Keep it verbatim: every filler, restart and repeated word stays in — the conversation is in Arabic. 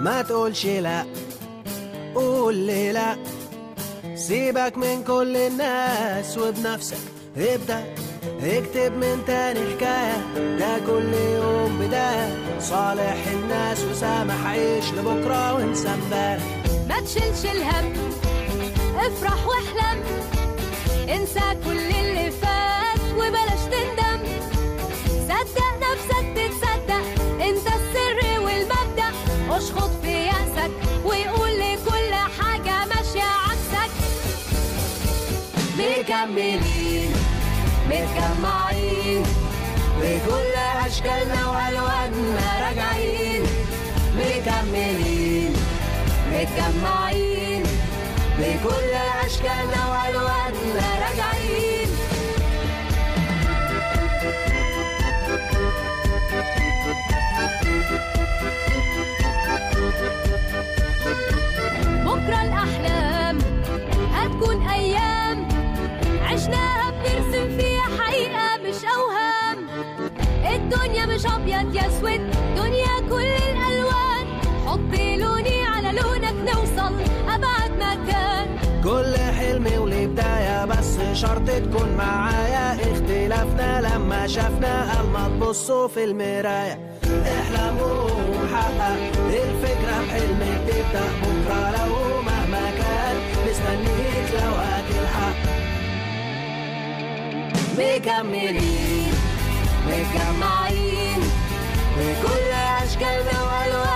ما تقولش لا، قول لي لا، سيبك من كل الناس وبنفسك ابدأ اكتب من تاني حكاية، ده كل يوم بداية، صالح الناس وسامح، عيش لبكرة وانسى امبارح. ما تشيلش الهم، افرح واحلم، انسى كل اللي فات وبلاش تندم، صدق نفسك تتصدق، انت السر والمبدأ، اشخط في يأسك ويقول لكل حاجة ماشية عكسك. مكملين متجمعين بكل أشكالنا وألواننا، راجعين مكملين متجمعين بكل أشكالنا وألواننا، راجعين. بكرة الأحلام هتكون أيام عشناها بنرسم فيها حقيقة مش أوهام، الدنيا مش أبيض يا أسود، دنيا كل الألوان، حط لوني على لونك نوصل أبعد مكان. كل حلم وليه بداية، بس شرط تكون معايا، اختلافنا لما شافنا قال ما تبصوا في المراية، احلموا وحقق الفكرة بحلمك، تبدأ بكرة لو مهما كان، مستنيك لو هتلحق. مكملين متجمعين بكل أشكالنا وألواننا،